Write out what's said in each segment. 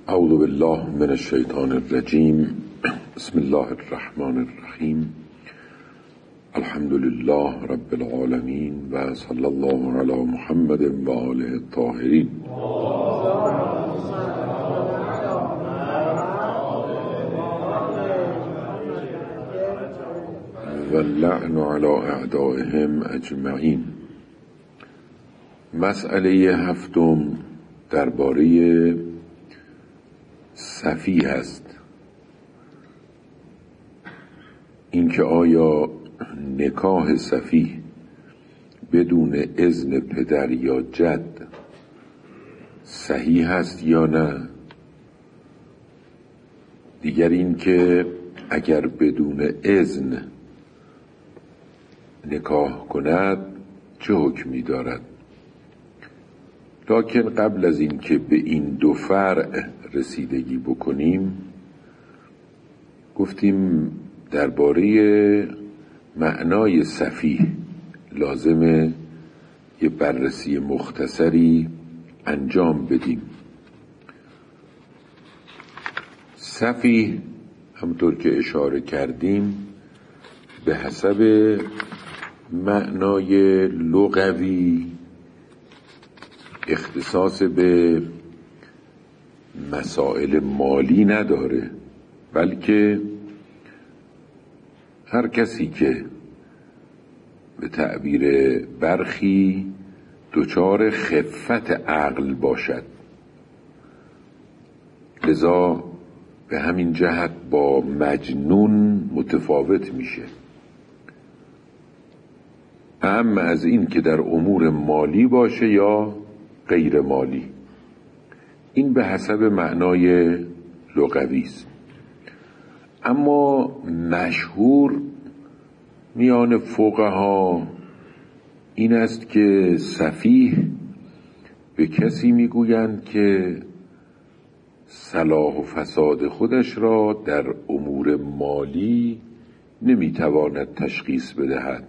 اعوذ بالله من الشیطان الرجیم. بسم الله الرحمن الرحیم. الحمد لله رب العالمین و صلی الله علی محمد و آله الطاهرین. و اللعن علی اعدائهم اجمعین. مسئله هفتم درباره سفیه است. اینکه آیا نکاح سفیه بدون اذن پدر یا جد صحیح است یا نه. دیگر اینکه اگر بدون اذن نکاح کند چه حکمی دارد. لکن قبل از اینکه به این دو فرع رسیدگی بکنیم گفتیم درباره معنای سفیه لازمه یه بررسی مختصری انجام بدیم. سفیه همطور که اشاره کردیم به حسب معنای لغوی اختصاص به مسائل مالی نداره، بلکه هر کسی که به تعبیر برخی دچار خفت عقل باشد، لذا به همین جهت با مجنون متفاوت میشه. اما از این که در امور مالی باشه یا غیر مالی، این به حسب معنای لغوی است. اما مشهور میان فقها این است که سفیه به کسی میگویند که صلاح و فساد خودش را در امور مالی نمیتواند تشخیص بدهد.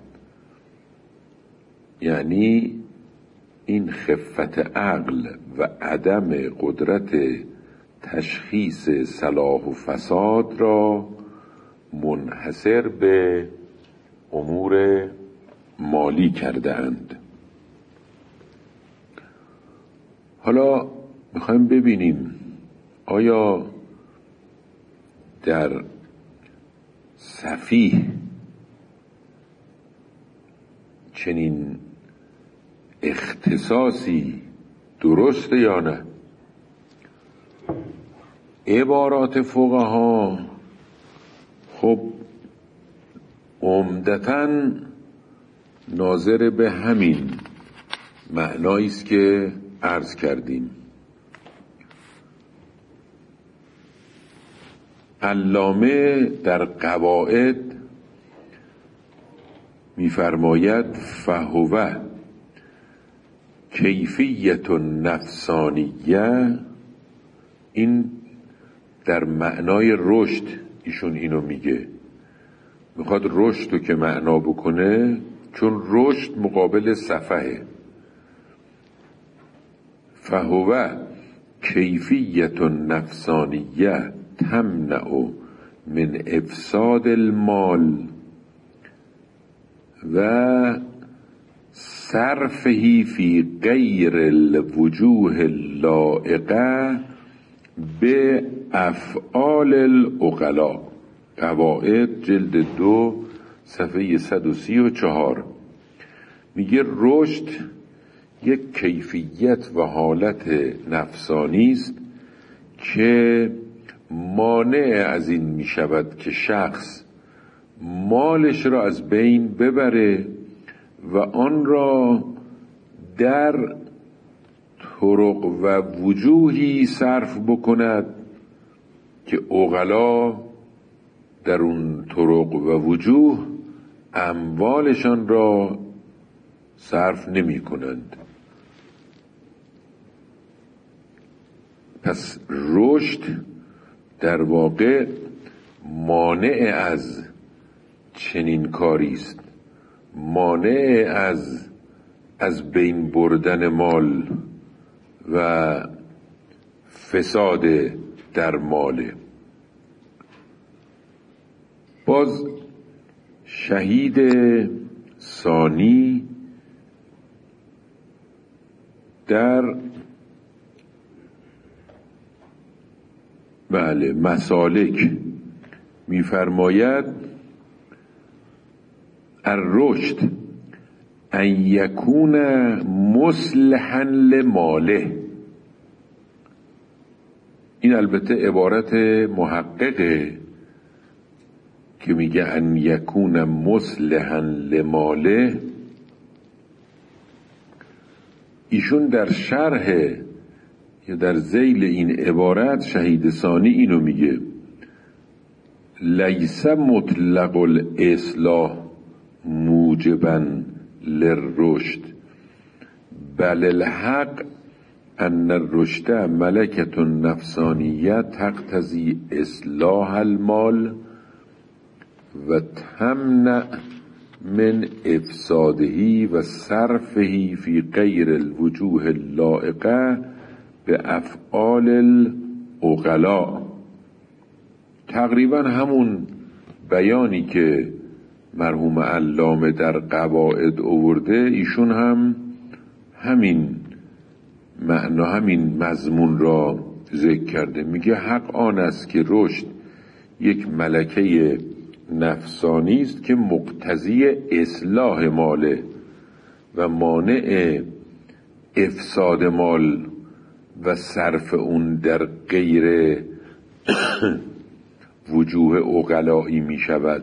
یعنی این خفت عقل و عدم قدرت تشخیص صلاح و فساد را منحصر به امور مالی کرده اند. حالا میخوایم ببینیم آیا در سفیه چنین اختصاصی درسته یا نه. عبارات فقها خب عمدتاً ناظر به همین معنایی است که عرض کردیم. علامه در قواعد می‌فرماید فهو کیفیت نفسانیه. این در معنای رشد ایشون اینو میگه، میخواد رشد رو که معنا بکنه، چون رشد مقابل سفهه. فهو کیفیت نفسانیه تمنع من افساد المال و صرفه فی غیر الوجوه اللائقه به افعال العقلاء. قواعد جلد 2 صفحه 134 میگه رشد یک کیفیت و حالت نفسانی است که مانع از این می شود که شخص مالش را از بین ببره و آن را در طرق و وجوهی صرف بکند که عقلا در اون طرق و وجوه اموالشان را صرف نمی کنند. پس رشد در واقع مانع از چنین کاری است، مانع از بین بردن مال و فساد در ماله. باز شهید ثانی در مسالک می‌فرماید الرشد ان یکون مصلحا لماله. این البته عبارت محققه که میگه ان یکون مصلحا لماله. ایشون در شرح یا در ذیل این عبارت شهید ثانی اینو میگه لیس مطلق الاصلاح موجبا للرشد بل الحق ان الرشد ملکة نفسانیه تقتضی اصلاح المال و تمنع من افساده و صرفه فی غیر الوجوه اللائقه به افعال العقلاء. تقریبا همون بیانی که مرحوم علامه در قواعد آورده ایشون هم همین معنا همین مضمون را ذکر کرده. میگه حق آن است که رشد یک ملکه نفسانی است که مقتضی اصلاح ماله و مانع افساد مال و صرف اون در غیر وجوه عقلایی می شود.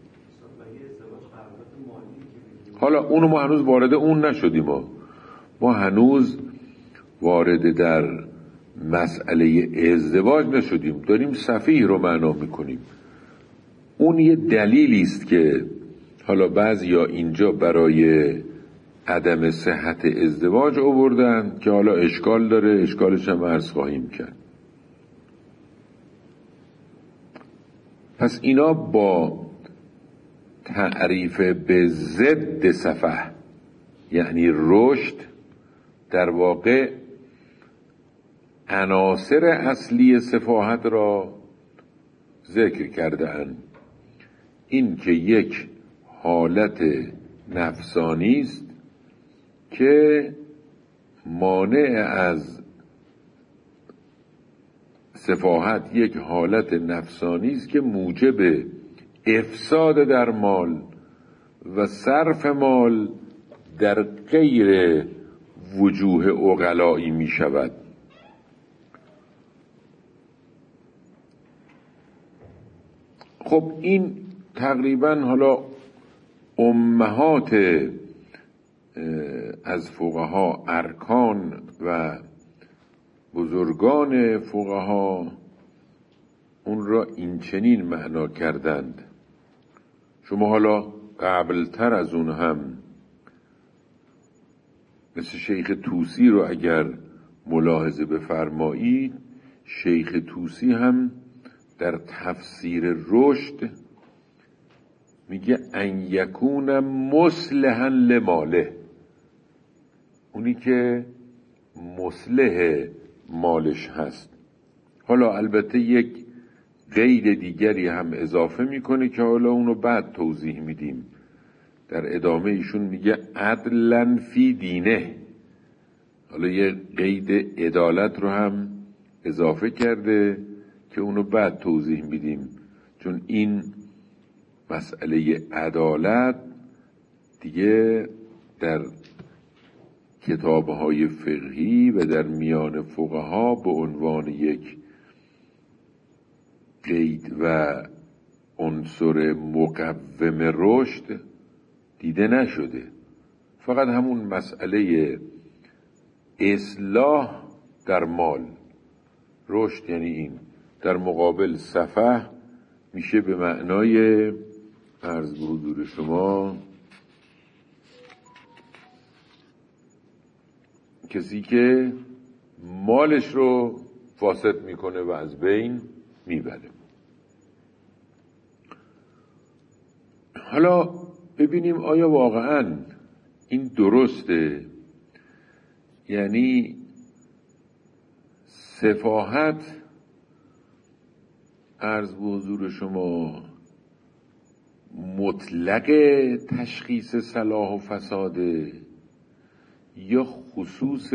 حالا اونو ما هنوز وارد اون نشدیم. ما هنوز وارد در مسئله ازدواج نشدیم، داریم صفیح رو معنا میکنیم. اون یه دلیلی است که حالا بعضیا اینجا برای عدم صحت ازدواج آوردن که حالا اشکال داره، اشکالش هم عرض خواهیم کرد. پس اینا با تعریف به ضد سفه یعنی رشد در واقع عناصر اصلی سفاهت را ذکر کرده اند. این که یک حالت نفسانی است که مانع از سفاهت، یک حالت نفسانی است که موجب افساد در مال و صرف مال در غیر وجوه عقلایی می شود. خب این تقریبا حالا امهات از فقها، ارکان و بزرگان فقها اون را این چنین معنا کردند. شما حالا قبلتر از اون هم مثل شیخ طوسی رو اگر ملاحظه بفرمایید، شیخ طوسی هم در تفسیر رشد میگه ان یکون مصلحا لماله، اونی که مصلح مالش هست. حالا البته یک قید دیگری هم اضافه میکنه که حالا اونو بعد توضیح میدیم. در ادامه ایشون میگه عدلا فی دینه. حالا یه قید عدالت رو هم اضافه کرده که اونو بعد توضیح میدیم، چون این مسئله عدالت دیگه در کتاب‌های فقهی و در میان فقها به عنوان یک قید و عنصر مقوم رشد دیده نشده. فقط همون مسئله اصلاح در مال، رشد یعنی این، در مقابل سفه میشه به معنای عرض به حضور شما کسی که مالش رو فاسد میکنه و از بین میبره. حالا ببینیم آیا واقعا این درسته؟ یعنی سفاهت عرض به حضور شما مطلق تشخیص صلاح و فساده یا خصوص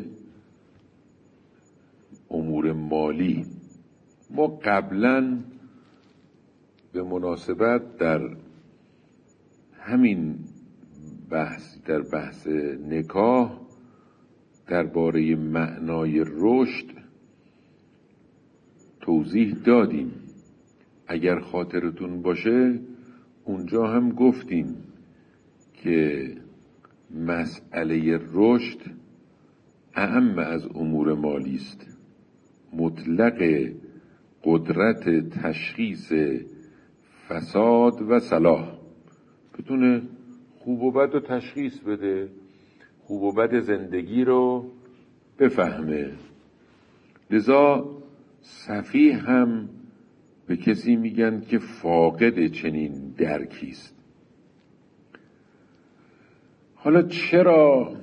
امور مالی؟ ما قبلا به مناسبت در همین در بحث نکاح درباره معنای رشد توضیح دادیم. اگر خاطرتون باشه اونجا هم گفتیم که مسئله رشد اعم از امور مالی است. مطلق قدرت تشخیص فساد و صلاح، بتونه خوب و بد رو تشخیص بده، خوب و بد زندگی رو بفهمه. لذا سفیه هم به کسی میگن که فاقد چنین درکی است. حالا چرا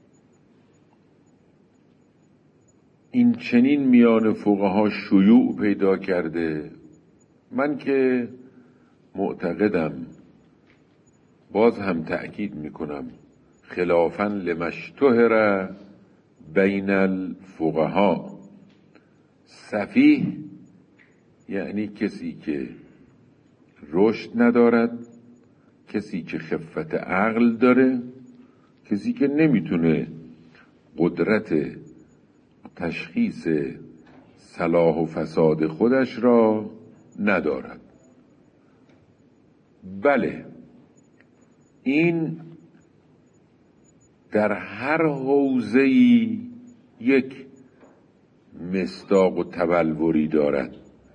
این چنین میان فقها شیوع پیدا کرده؟ من که معتقدم، باز هم تأکید میکنم، خلافاً لمشتهر بین الفقها، سفیه یعنی کسی که رشد ندارد، کسی که خفت عقل داره، کسی که نمیتونه قدرت تشخیص صلاح و فساد خودش را ندارد. بله، این در هر حوزه‌ای یک مصداق و تبلوری دارد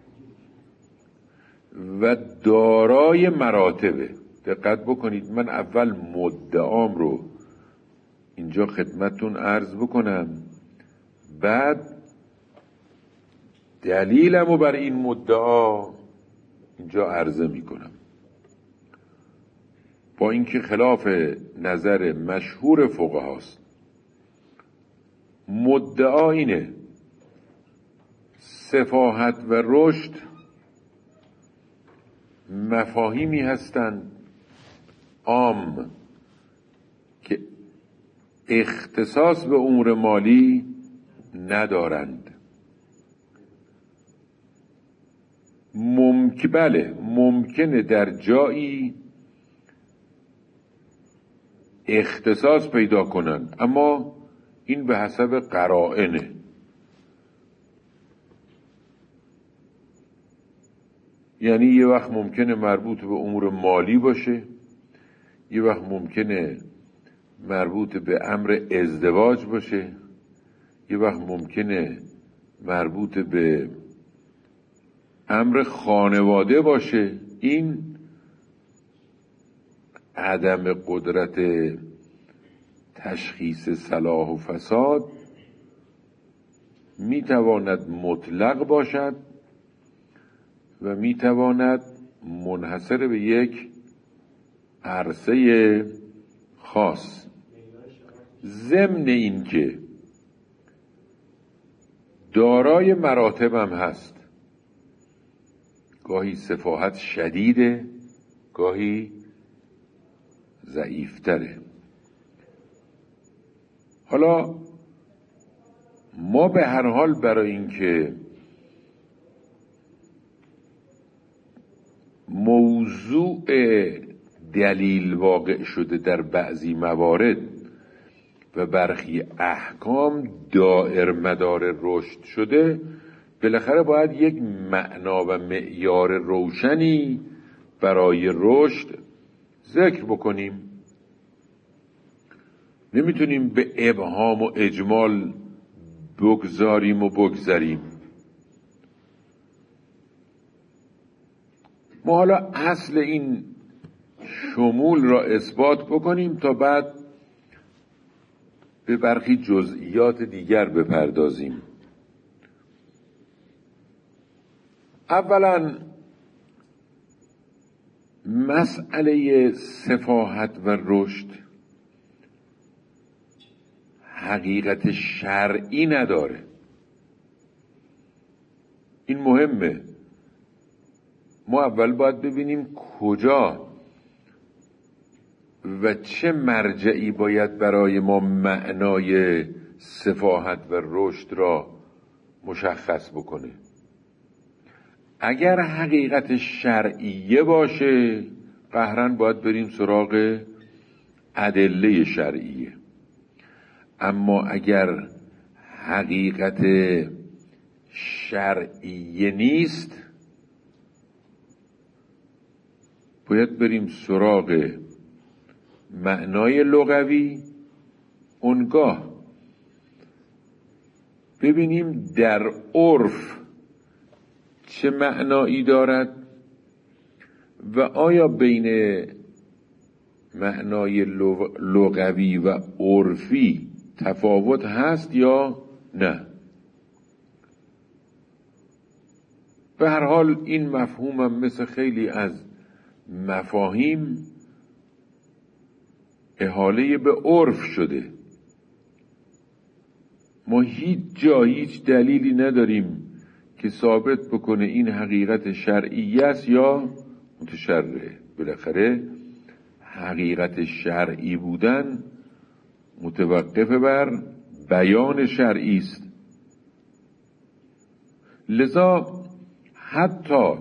و دارای مراتبه. دقت بکنید، من اول مدعام رو اینجا خدمتتون عرض بکنم، بعد دلیلمو بر این مدعا اینجا عرضه میکنم، با اینکه خلاف نظر مشهور فقهاست. مدعا اینه: سفاهت و رشد مفاهیمی هستند عام که اختصاص به امور مالی ندارند. بله، ممکنه در جایی اختصاص پیدا کنند، اما این به حسب قرائنه. یعنی یه وقت ممکنه مربوط به امور مالی باشه، یه وقت ممکنه مربوط به امر ازدواج باشه، یه وقت ممکنه مربوط به امر خانواده باشه. این عدم قدرت تشخیص صلاح و فساد میتواند مطلق باشد و میتواند منحصر به یک عرصه خاص، ضمن این که دارای مراتب هم هست. گاهی سفاهت شدیده، گاهی ضعیفتره. حالا ما به هر حال برای اینکه موضوع دلیل واقع شده در بعضی موارد و برخی احکام دائر مدار رشد شده، بالاخره باید یک معنا و معیار روشنی برای رشد ذکر بکنیم. نمیتونیم به ابهام و اجمال بگذاریم و بگذریم. ما حالا اصل این شمول را اثبات بکنیم تا بعد به برخی جزئیات دیگر بپردازیم. اولا مسئله سفاهت و رشد حقیقت شرعی نداره. این مهمه. ما اول باید ببینیم کجا و چه مرجعی باید برای ما معنای سفاهت و رشد را مشخص بکنه. اگر حقیقت شرعیه باشه قهرن باید بریم سراغ ادله شرعیه. اما اگر حقیقت شرعیه نیست باید بریم سراغ معنای لغوی. اونگاه ببینیم در عرف چه معنایی دارد و آیا بین معنای لغوی و عرفی تفاوت هست یا نه. به هر حال این مفهومم مثل خیلی از مفاهیم احاله به عرف شده. ما هیچ دلیلی نداریم که ثابت بکنه این حقیقت شرعی است یا متشرعه. بالاخره حقیقت شرعی بودن متوقف بر بیان شرعی است. لذا حتی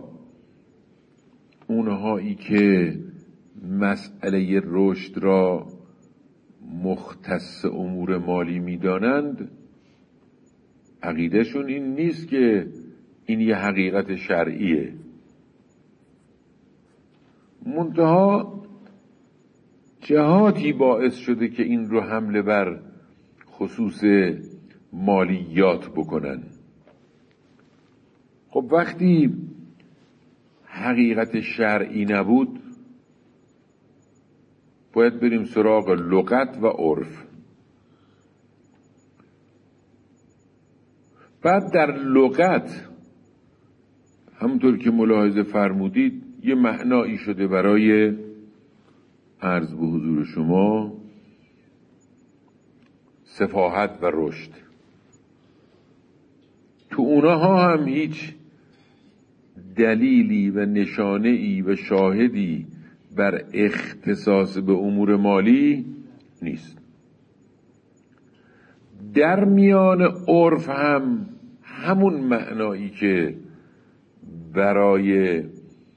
اونهایی که مسئله رشد را مختص امور مالی میدانند عقیدهشون این نیست که این یه حقیقت شرعیه. منتها جهاتی باعث شده که این رو حمله بر خصوص مالیات بکنن. خب وقتی حقیقت شرعی نبود باید بریم سراغ لغت و عرف. بعد در لغت همونطور که ملاحظه فرمودید یه معنایی شده برای عرض به حضور شما سفاهت و رشد. تو اونها هم هیچ دلیلی و نشانه‌ای و شاهدی بر اختصاص به امور مالی نیست. در میان عرف هم همون معنایی که برای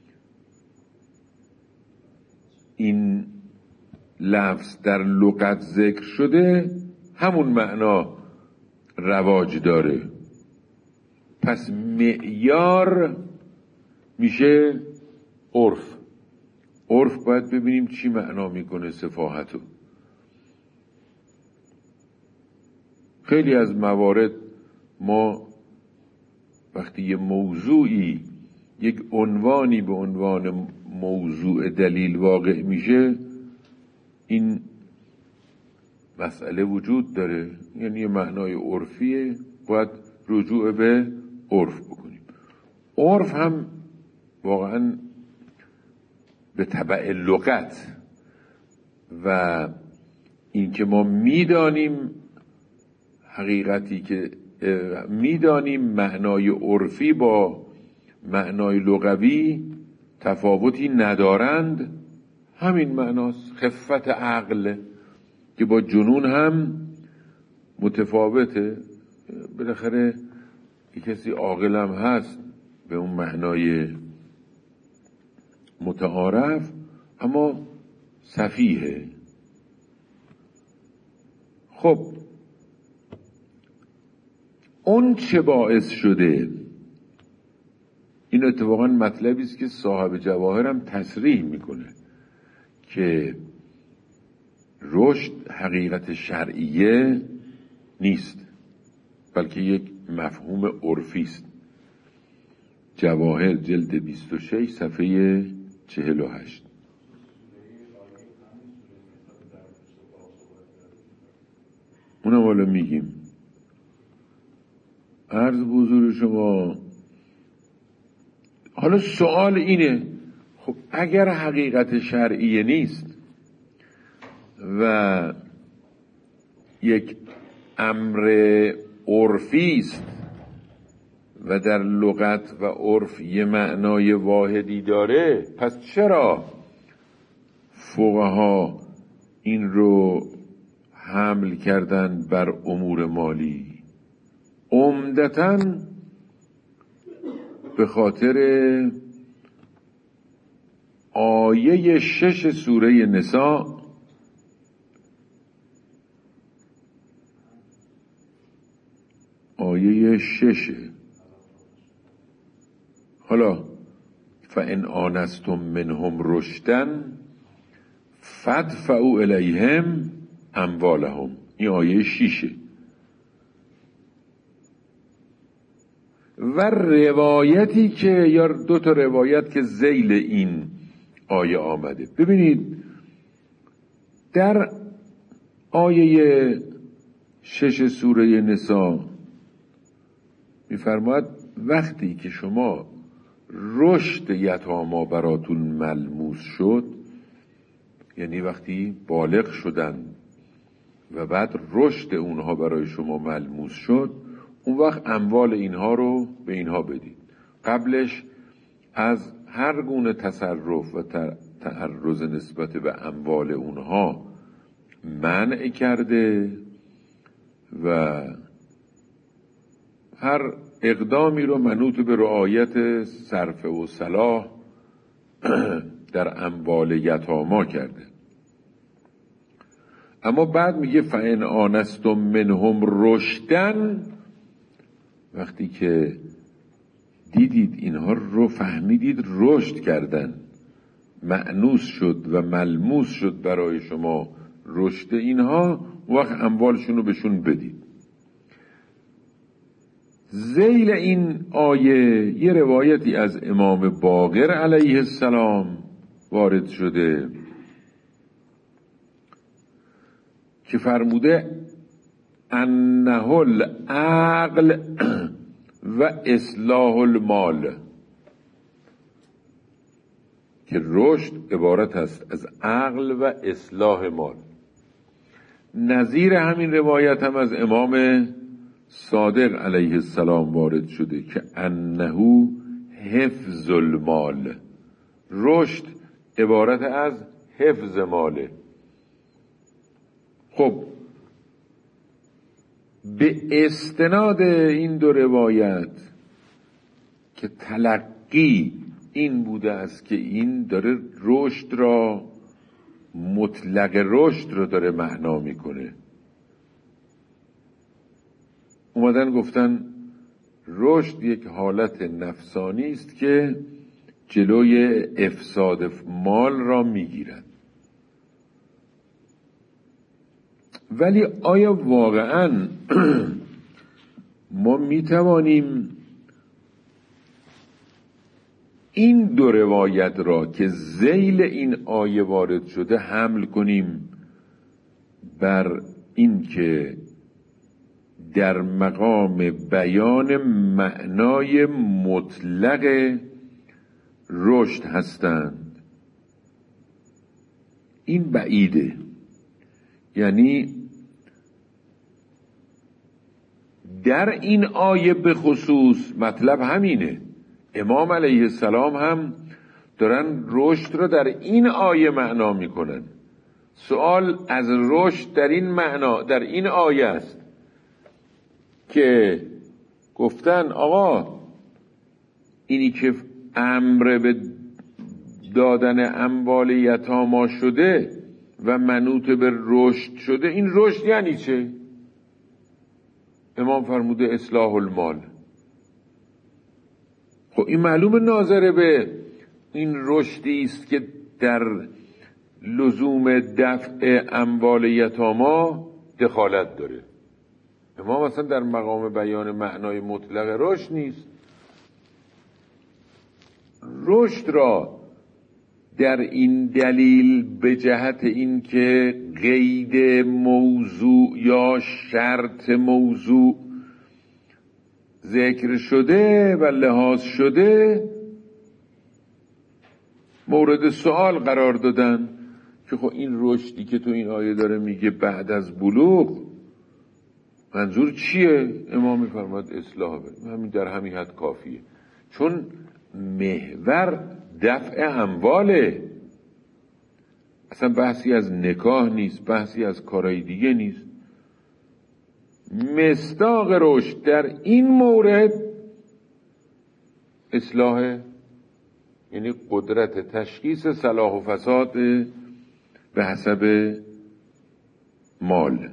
این لفظ در لغت ذکر شده همون معنا رواج داره. پس معیار میشه عرف. عرف باید ببینیم چی معنا میکنه سفاهتو. خیلی از موارد ما وقتی یه موضوعی یک عنوانی به عنوان موضوع دلیل واقع میشه این مسئله وجود داره، یعنی یه معنای عرفیه، باید رجوع به عرف بکنیم. عرف هم واقعا به تبع لغت و این که ما میدانیم حقیقتی که میدانیم معنای عرفی با معنای لغوی تفاوتی ندارند، همین معناست. خفت عقل که با جنون هم متفاوته. بالاخره کسی عاقل هم هست به اون معنای متعارف اما سفیه. خب اون چه باعث شده؟ این اتفاقا مطلبی است که صاحب جواهر هم تصریح میکنه که رشد حقیقت شرعیه نیست بلکه یک مفهوم عرفی است. جواهر جلد 26 صفحه 48. اونم حالا میگیم. عرض به حضور شما حالا سوال اینه، خب اگر حقیقت شرعیه نیست و یک امر عرفی است و در لغت و عرف یه معنای واحدی داره، پس چرا فقها این رو حمل کردن بر امور مالی؟ عمدتاً به خاطر آیه 6 سوره نساء آیه 6. حالا فَإِنْ آنَسْتُمْ مِنْهُمْ رُشْدًا فَادْفَعُوا إِلَيْهِمْ أَمْوَالَهُمْ. این آیه 6. و روایتی که یا 2 تا روایت که ذیل این آیه آمده. ببینید در آیه 6 سوره نساء می‌فرماید وقتی که شما رشد یتاما براتون ملموس شد، یعنی وقتی بالغ شدن و بعد رشد اونها برای شما ملموس شد، اون وقت اموال اینها رو به اینها بدید. قبلش از هر گونه تصرف و تعرض نسبت به اموال اونها منع کرده و هر اقدامی رو منوط به رعایت صرف و صلاح در اموال یتاما کرده. اما بعد میگه فَإِنْ آنَسْتُمْ مِنْهُمْ رُشْدًا، وقتی که دیدید اینها رو فهمیدید رشد کردن، مأنوس شد و ملموس شد برای شما رشد اینها، وقت اموالشون رو بهشون بدید. ذیل این آیه یه روایتی از امام باقر علیه السلام وارد شده که فرموده انه العقل و اصلاح المال، که رشد عبارت است از عقل و اصلاح مال. نظیر همین روایت هم از امام صادق علیه السلام وارد شده که انه حفظ المال، رشد عبارت از حفظ ماله. خب به استناد این 2 روایت که تلقی این بوده است که این داره رشد را، مطلق رشد رو داره معنا میکنه، اومدن گفتن رشد یک حالت نفسانی است که جلوی افساد مال را میگیرد. ولی آیا واقعاً ما میتوانیم این 2 روایت را که ذیل این آیه وارد شده حمل کنیم بر این که در مقام بیان معنای مطلق رشد هستند؟ این بعیده. یعنی در این آیه به خصوص مطلب همینه. امام علیه السلام هم دارن رشد رو در این آیه معنا میکنن. سوال از رشد در این معنا در این آیه است که گفتن آقا اینی که امر به دادن اموال یتاما شده و منوط به رشد شده، این رشد یعنی چه؟ امام فرموده اصلاح المال. خب این معلوم ناظره به این رشدی است که در لزوم دفع اموال یتاما دخالت داره. امام اصلا در مقام بیان معنای مطلق رشد نیست. رشد را در این دلیل به جهت این که قید موضوع یا شرط موضوع ذکر شده و لحاظ شده مورد سوال قرار دادن که خب این رشدی که تو این آیه داره میگه بعد از بلوغ منظور چیه؟ امام میفرماد اصلاح بریم، همین در همین حد کافیه، چون محور دفع امواله، اصلا بحثی از نکاح نیست، بحثی از کارهای دیگه نیست. مصداق رشد در این مورد اصلاح، یعنی قدرت تشخیص صلاح و فساد به حسب مال.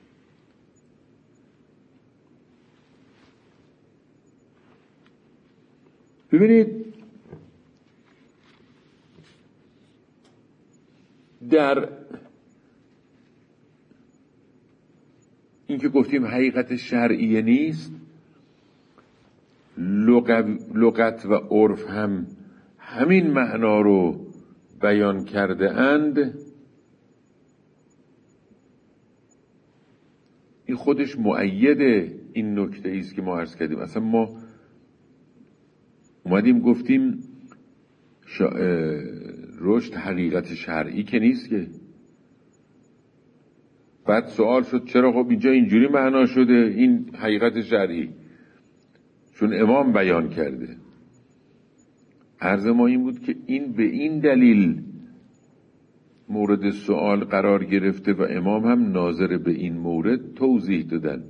ببینید در این که گفتیم حقیقت شرعیه نیست، لغت و عرف هم همین معنا رو بیان کرده اند. این خودش مؤید این نکته ایست که ما عرض کردیم. اصلا ما اومدیم گفتیم رشد حقیقت شرعی که نیست که. بعد سوال شد چرا خب اینجا اینجوری معنا شده این حقیقت شرعی؟ چون امام بیان کرده. عرض ما این بود که این به این دلیل مورد سوال قرار گرفته و امام هم ناظر به این مورد توضیح دادن.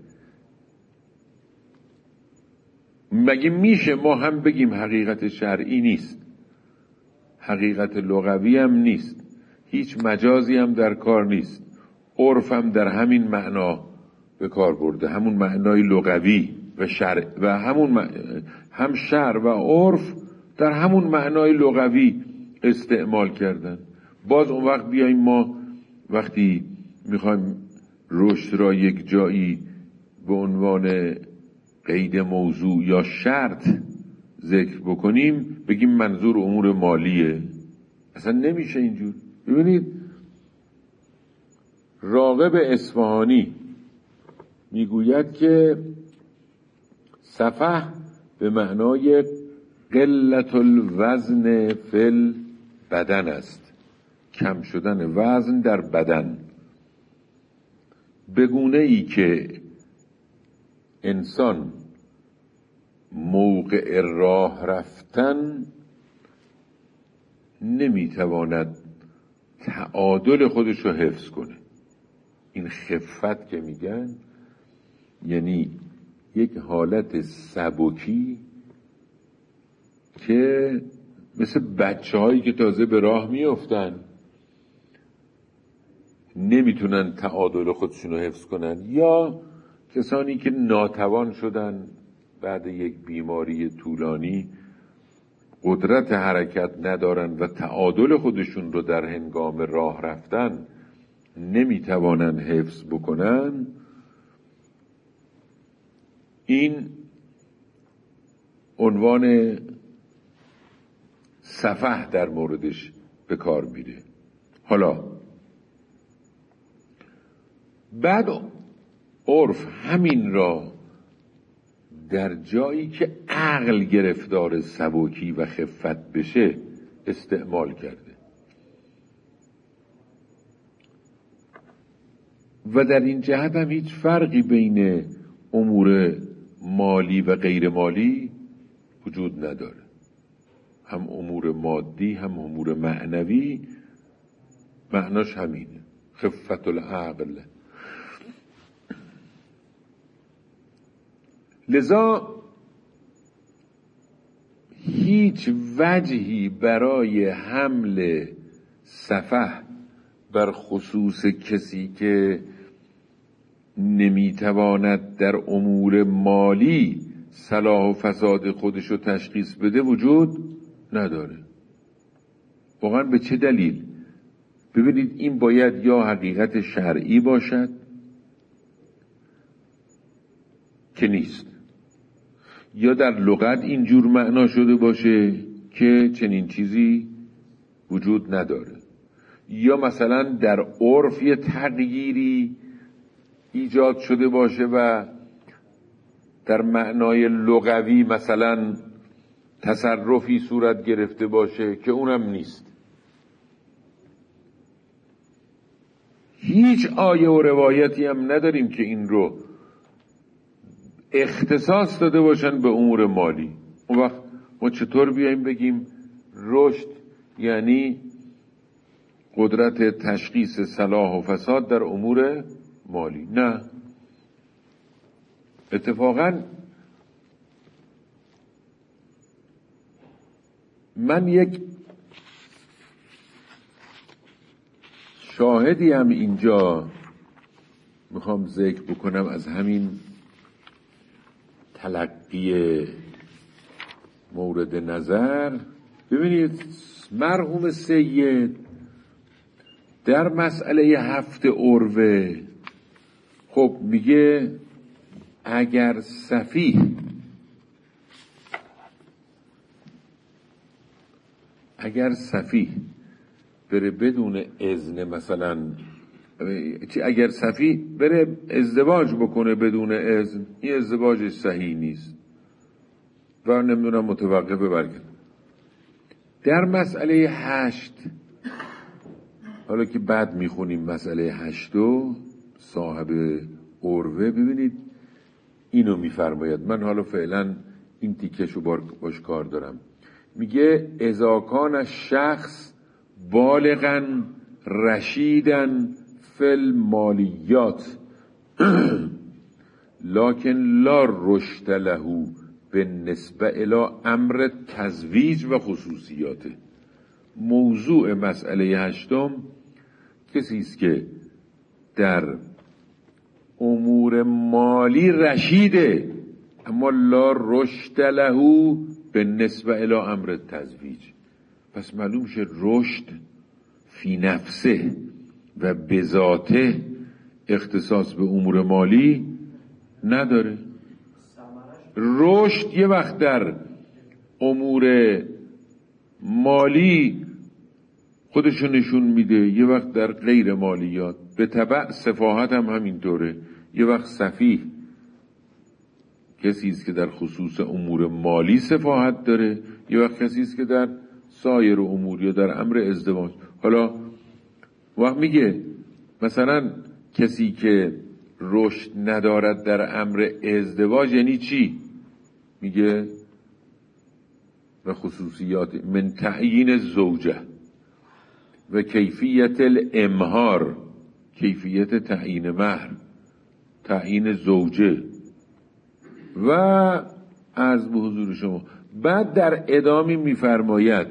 مگه میشه ما هم بگیم حقیقت شرعی نیست، حقیقت لغوی هم نیست، هیچ مجازی هم در کار نیست، عرف هم در همین معنا به کار برده، همون معنای لغوی و شرع و همون هم شرع و عرف در همون معنای لغوی استعمال کردن. باز اون وقت بیاییم ما وقتی میخوایم رشد را یک جایی به عنوان قید موضوع یا شرط ذکر بکنیم بگیم منظور امور مالیه، اصلا نمیشه اینجور. ببینید راغب اصفهانی میگوید که سفه به معنای قلت الوزن فی البدن است، کم شدن وزن در بدن، به گونه ای که انسان موقع راه رفتن نمیتواند تعادل خودش رو حفظ کنه. این خفت که میگن یعنی یک حالت سبکی که مثل بچه هایی که تازه به راه میافتن نمیتونن تعادل خودشون رو حفظ کنن، یا کسانی که ناتوان شدن بعد یک بیماری طولانی قدرت حرکت ندارن و تعادل خودشون رو در هنگام راه رفتن نمیتوانن حفظ بکنن. این عنوان سفه در موردش به کار میره. حالا بعد عرف همین را در جایی که عقل گرفتار سبکی و خفت بشه استعمال کرده و در این جهت هم هیچ فرقی بین امور مالی و غیر مالی وجود نداره. هم امور مادی هم امور معنوی معناش همینه، خفت العقل. لذا هیچ وجهی برای حمل سفه بر خصوص کسی که نمیتواند در امور مالی صلاح و فساد خودش رو تشخیص بده وجود نداره. واقعا به چه دلیل؟ ببینید این باید یا حقیقت شرعی باشد که نیست، یا در لغت اینجور معنا شده باشه که چنین چیزی وجود نداره، یا مثلا در عرف یه تغییری ایجاد شده باشه و در معنای لغوی مثلا تصرفی صورت گرفته باشه که اونم نیست. هیچ آیه و روایتی هم نداریم که این رو اختصاص داده باشن به امور مالی. اون وقت ما چطور بیاییم بگیم رشد یعنی قدرت تشخیص صلاح و فساد در امور مالی؟ نه، اتفاقا من یک شاهدی هم اینجا میخوام ذکر بکنم از همین تلقی مورد نظر. ببینید مرحوم سید در مسئله 7 عروه خب میگه اگر سفیه بره بدون اذن، مثلا اگر سفیه بره ازدواج بکنه بدون اذن، این ازدواجش صحیح نیست و نمیدونم متوقفه برگرد. در مسئله 8 حالا که بعد میخونیم مسئله 8 صاحب عروه، ببینید اینو میفرماید. من حالا فعلا این تیکشو باش کار دارم. میگه اذا کان الشخص بالغا رشیدا فی المالیات لکن لا رشد له بالنسبه الی امر تزویج و خصوصیاته. موضوع مسئله 8 کسی است که در امور مالی رشیده اما لا رشد له بالنسبه الی امر تزویج. پس معلوم شه رشد فی نفسه و بذاته اختصاص به امور مالی نداره. رشد یه وقت در امور مالی خودشو نشون میده، یه وقت در غیر مالیات. به تبع سفاهت هم همینطوره. یه وقت سفیه کسی است که در خصوص امور مالی سفاهت داره، یه وقت کسی است که در سایر امور یا در امر ازدواج. حالا وقت میگه مثلا کسی که رشد ندارد در امر ازدواج یعنی چی؟ میگه و خصوصیات من تعیین زوجه و کیفیت الامهار، کیفیت تعیین مهر، تعیین زوجه و عرض به حضور شما. بعد در ادامه میفرماید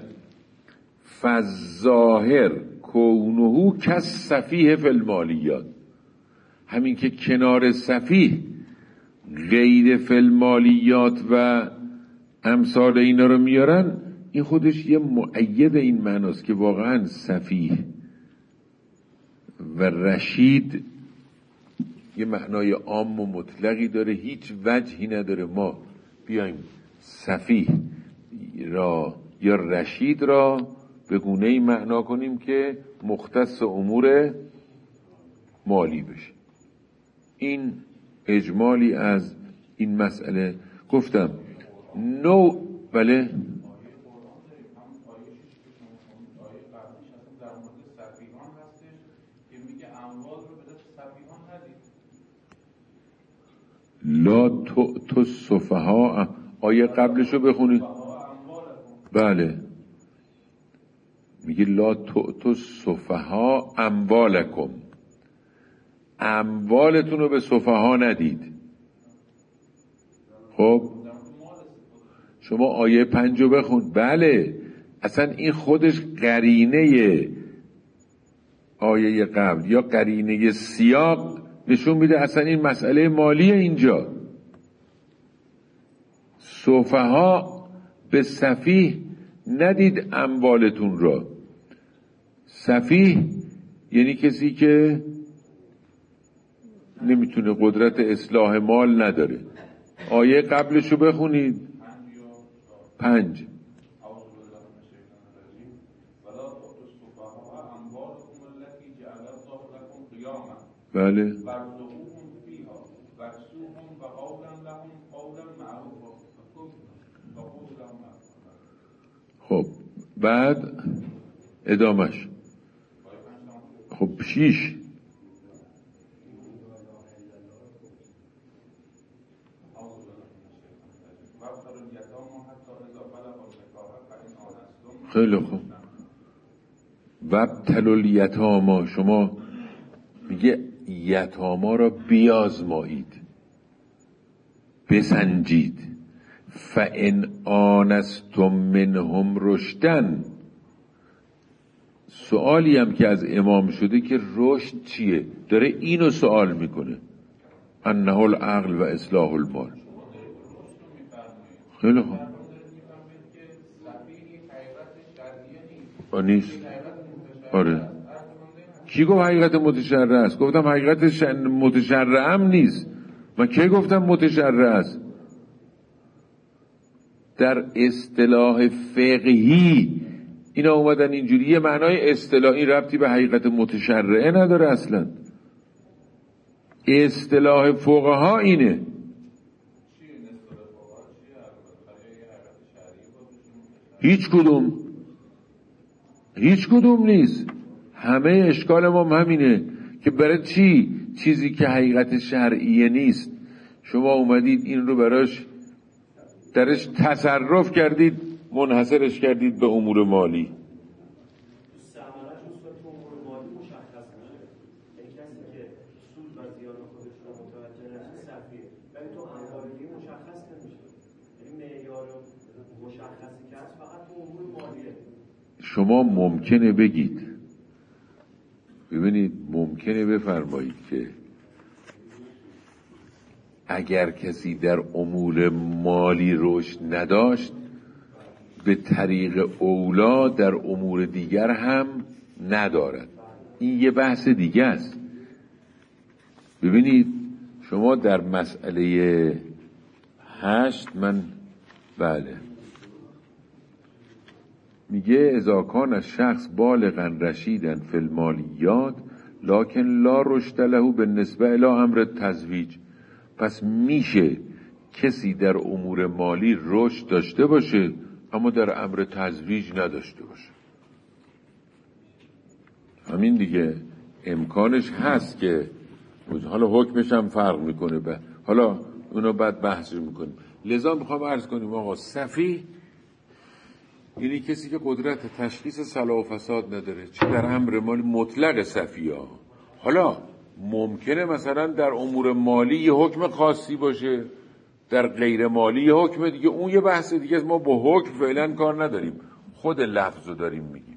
فالظاهر کونه کالسفیه فی المالیات. همین که کنار سفیه غیر فی المالیات و امثال اینا رو میارن، این خودش یه مؤید این معناست که واقعا سفیه و رشید یه معنای عام و مطلقی داره، هیچ وجهی نداره ما بیایم سفیه را یا رشید را به گونه‌ای معنا کنیم که مختص امور مالی بشه. این اجمالی از این مسئله. گفتم بله لا تو السفهاء، آیه قبلشو بخونید. بله میگه لا تو السفهاء اموالکم، اموالتون رو به سفها ندید. خب شما آیه 5 بخون. بله اصلا این خودش قرینه آیه قبل یا قرینه سیاق نشون میده اصلا این مسئله مالیه. اینجا سفها به سفیه ندید اموالتون را. سفیه یعنی کسی که نمیتونه، قدرت اصلاح مال نداره. آیه قبلشو بخونید. 5 بله خب بعد ادامش. خب 6 خیلی خوب. وابتلوا الیتامی، شما میگه یتاما را بیازمایید، بسنجید. فان آنستم منهم رشدا، سوالی هم که از امام شده که رشد چیه، داره اینو سوال میکنه. انه العقل و اصلاح المال. خیلی خوب. نیست. آره. کی گفت حقیقت متشرع است؟ گفتم حقیقت متشرع هم نیست. من کی گفتم متشرع است؟ در اصطلاح فقهی اینا اومدن اینجوری، یه معنای اصطلاحی، ربطی به حقیقت متشرعه نداره اصلا. اصطلاح فقها اینه. هیچ کدوم نیست. همه اشکال ما همینه که برای چی چیزی که حقیقت شرعیه نیست شما اومدید این رو درش تصرف کردید، منحصرش کردید به امور مالی. شما ممکنه بگید، ببینید، ممکنه بفرمایید که اگر کسی در امور مالی رشد نداشت، به طریق اولا در امور دیگر هم ندارد. این یه بحث دیگه است. ببینید شما در مسئله 8 بله میگه اذا کان الشخص بالغا رشیدا فی المالیات لکن لا رشد له بالنسبه الی امر تزویج. پس میشه کسی در امور مالی رشد داشته باشه اما در امر تزویج نداشته باشه. همین دیگه، امکانش هست که حالا حکمش هم فرق میکنه، حالا اونو بعد بحث میکنیم. لذا میخوام عرض کنیم آقا سفیه یعنی کسی که قدرت تشخیص صلاح و فساد نداره، چه در امر مالی مطلق سفیه. حالا ممکنه مثلا در امور مالی یه حکم خاصی باشه، در غیر مالی یه حکم دیگه، اون یه بحث دیگه است. ما با حکم فعلا کار نداریم، خود لفظ رو داریم میگیم.